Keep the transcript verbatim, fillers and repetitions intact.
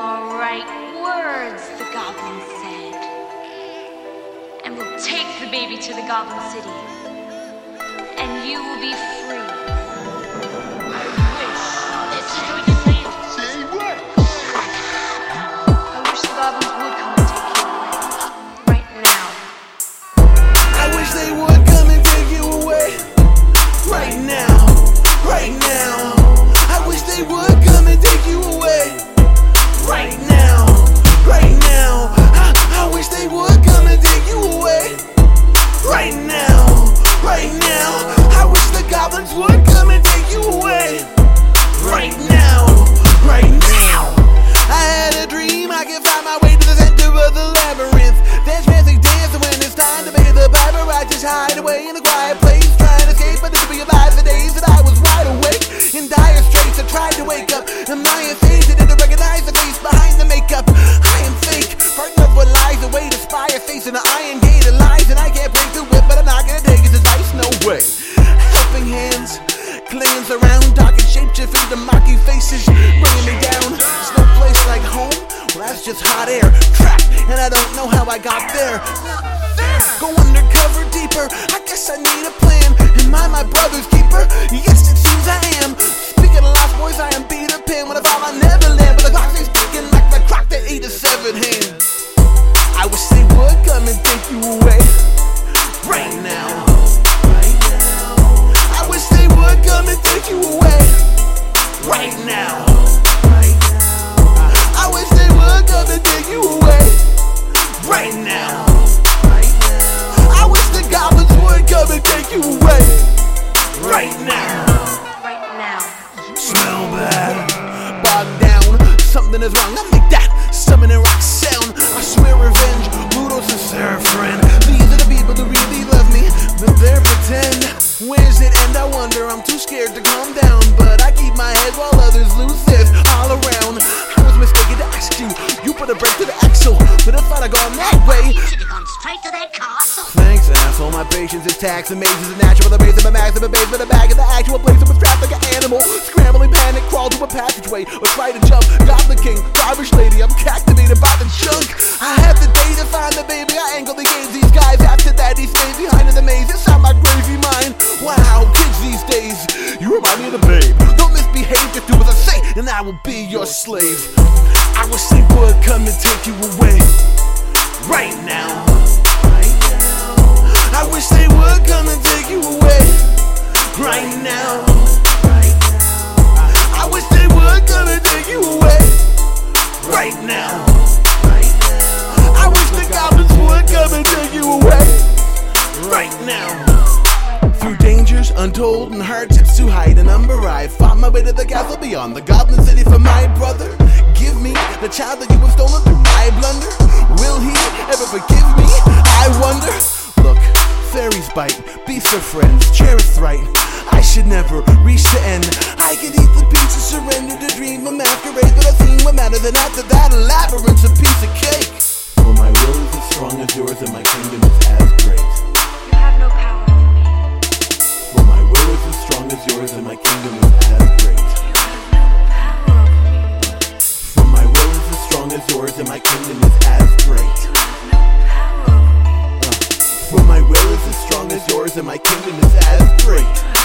your right words, the goblin said. And we'll take the baby to the Goblin City, and you will be free. I wish. Listen to what you're saying. Say what? I wish the goblins would come and take you away. Right now. I wish they would come and take you away. Right now. Right now. I wish they would come and take you away. Right now. Right now. I, I wish they would come and take you away. Right now. Right now. I wish the goblins would come and take you away. Right now. Right now. I had a dream I could find my way to the center of the labyrinth. Dance, music, dance, and when it's time to pay the piper, I just hide away in a quiet place, trying to escape, but to realize the days that I was wide awake. In dire straits, I tried to wake up. Am I insane? Didn't recognize the face behind the makeup? I am fake, frightened of what lies away, the spire facing an iron gate of lies, and I can't break through it, but I'm not gonna take his advice, no way. Helping hands, clans around, darkened shapeshifting, the mocking faces, bringing me down. There's no place like home, well that's just hot air, trapped, and I don't know how I got there. Go undercover deeper, I guess I need a plan. Am I my brother's keeper? Yes, it seems I am. Speaking of lost boys, I am Peter Pan. When I fall, I never land, but the clock stays ticking like the clock that ate a severed hand. I wish they would come and take you away. Right now. Right now. I wish they would come and take you away. Right now. Right now. I wish they would come and take you away. Right now. Right now. I wish the goblins would come and take you away. Right now. Right now. Smell bad. Bogged down. Something is wrong. I make that summoning rock sound. I swear revenge. Ludos and Seraphrin. These are the people who really love me, but they're pretend. Where's it end? I wonder. I'm too scared to calm down, but I keep my head while others lose this all around. I was mistaken to ask you. You put a break to the axle, but if I'd have gone that way, You should have gone straight to that castle. thanks, asshole. My patience is taxed. Amazes is natural. The race of a max of a base, but a bag of the actual place. I was trapped like an animal. Scrambling, panic, crawl to a passageway, or try to jump. Goblin King, garbage lady. I'm captivated by the junk. I have the day to find the baby. I angle the games. These guys after that, he stays behind in the maze. Inside my crazy mind. Wow, kids these days, you remind me of the babe. Don't misbehave, just do as I say, and I will be your slave. I wish they would come and take you away. Right now. Right now. I wish they would come and take you away. Right now. Right now. I wish they would come and take you away. Right now. Right now. I wish the goblins would come and take you away. Right now. Through dangers untold and hardships to hide a number, I fought my way to the castle beyond the Goblin City for my brother. Give me the child that you have stolen through my blunder. Will he ever forgive me? I wonder. Look, fairies bite, beasts are friends, cherished right. I should never reach the end. I could eat the pizza, surrender to dream of masquerade, but I've seen what matters, and after that, a labyrinth's a piece of cake. For my will is as strong as yours, and my kingdom is as great. You have no power over me. For my will is as strong as yours, and my kingdom is as great. You have no power over me. For my will is as strong as yours, and my kingdom is as great. You have no power over me. For my will is as strong as yours, and my kingdom is as great.